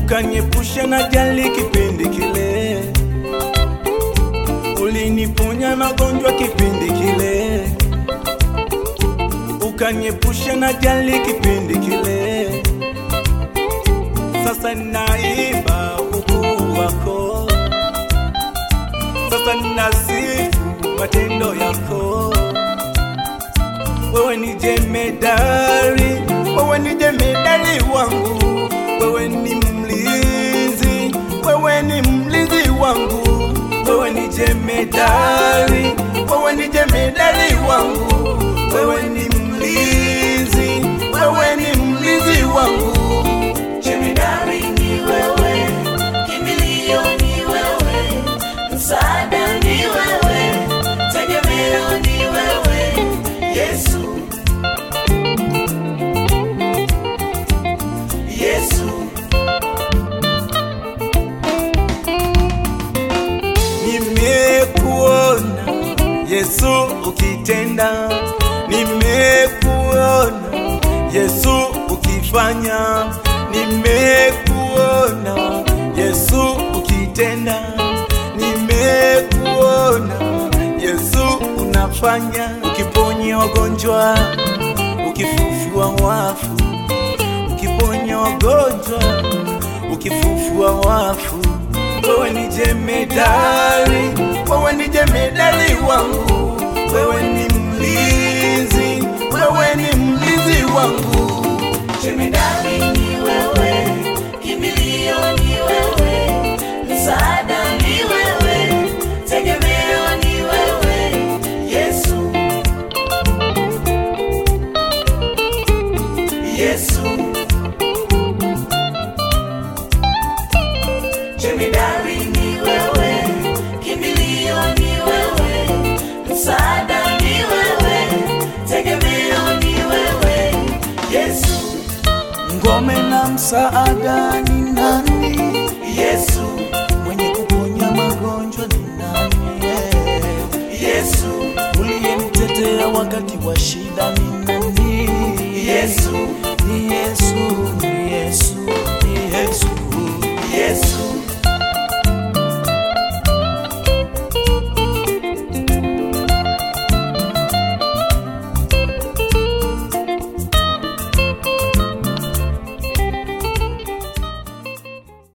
ukaniepusha na jali kipindi kile, uliniponya magonjwa kipindi kile, ukaniepusha na jali kipindi kile. Sasa naimba ukuu wako, sasa nasifu matendo yako. Wewe ni jemedari, wewe ni jemedari wangu, wewe ni mlinzi, wewe ni mlinzi wangu. Wewe ni jemedari, wewe ni jemedari wangu, wewe ni mlinzi, wewe ni mlinzi wangu. Jemedari ni wewe, kimbilio ni wewe, msaada ni wewe, tegemeo ni wewe, Yesu. Yesu. Nimekuona Yesu ukitenda, nimekuona Yesu ukifanya, nimekuona Yesu ukitenda, nimekuona Yesu unafanya, ukiponya wagonjwa, ukifufua wafu, ukiponya wagonjwa, ukifufua wafu. Wewe ni jemedari, wewe ni jemedari wangu, wewe ni mlinzi, wewe ni mlinzi wangu. Jemedari ni wewe, kimbilio ni wewe, msaada ni wewe, tegemeo ni wewe, Yesu. Yesu. Jemedari ni wewe, kimbilio ni wewe, msaada ni wewe, tegemeo ni wewe, Yesu. Ngome na msaada ni nani? Yesu. Mwenye kuponya magonjwa ni nani? Yesu. Uliyenitetea wakati wa shida